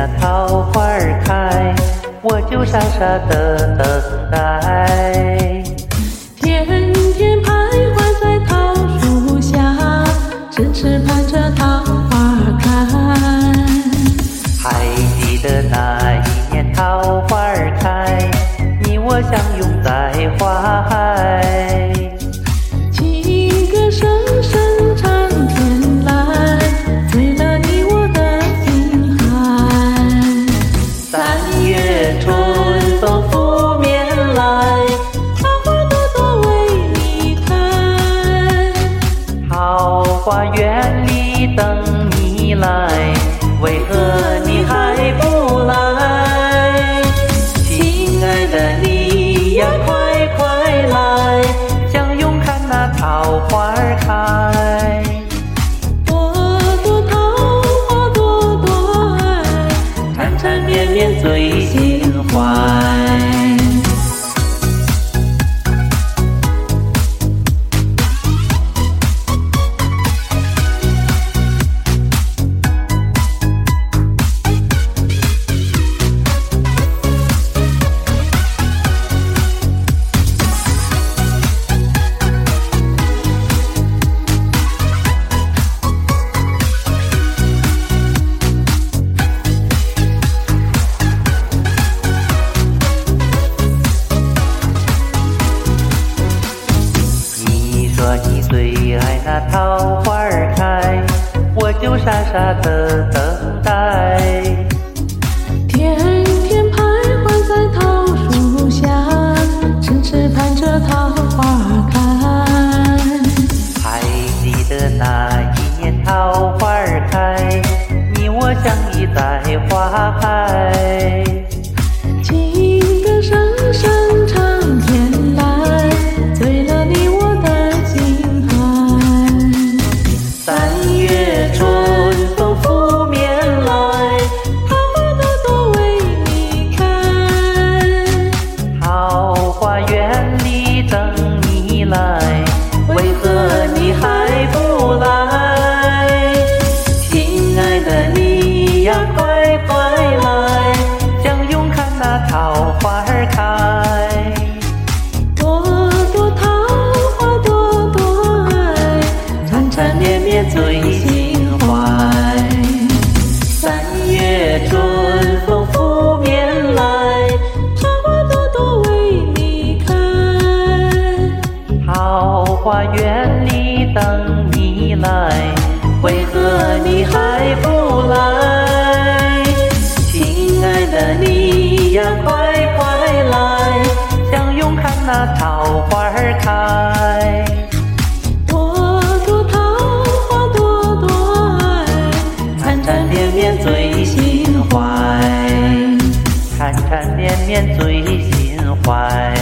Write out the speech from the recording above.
桃花开，我就傻傻的等待。 天天徘徊在桃树下，痴痴盼着桃花开。 还记得那一年桃花开，你我相拥在花海。 情歌声声唱天籁，醉了你我的心海。 3月春风拂面来， 桃花朵朵为你开。 桃花源里等你来，为何你还不来？亲爱的你呀，快快来，相拥看那桃花开。 朵朵桃花朵朵爱， 缠缠绵绵最心怀。你最爱那桃花开，我就傻傻的等待。 天天徘徊在桃树下，痴痴盼着桃花开。 还记得那一年桃花开，你我相依在花海。 情歌声声唱天籁，醉了你我的心海。 3月春风拂面来， 桃花朵朵为你开。 桃花源里等你来，为何你还不来？亲爱的你呀，快快来，相拥看那桃花开。 朵朵桃花朵朵爱， 缠缠绵绵最心怀。3月春风拂面来， 桃花朵朵为你开。 桃花源里等你来，为何你还不来？亲爱的你呀，快快来，相拥看那桃花开。 朵朵桃花朵朵爱， 缠缠绵绵最心怀，缠缠绵绵最心怀。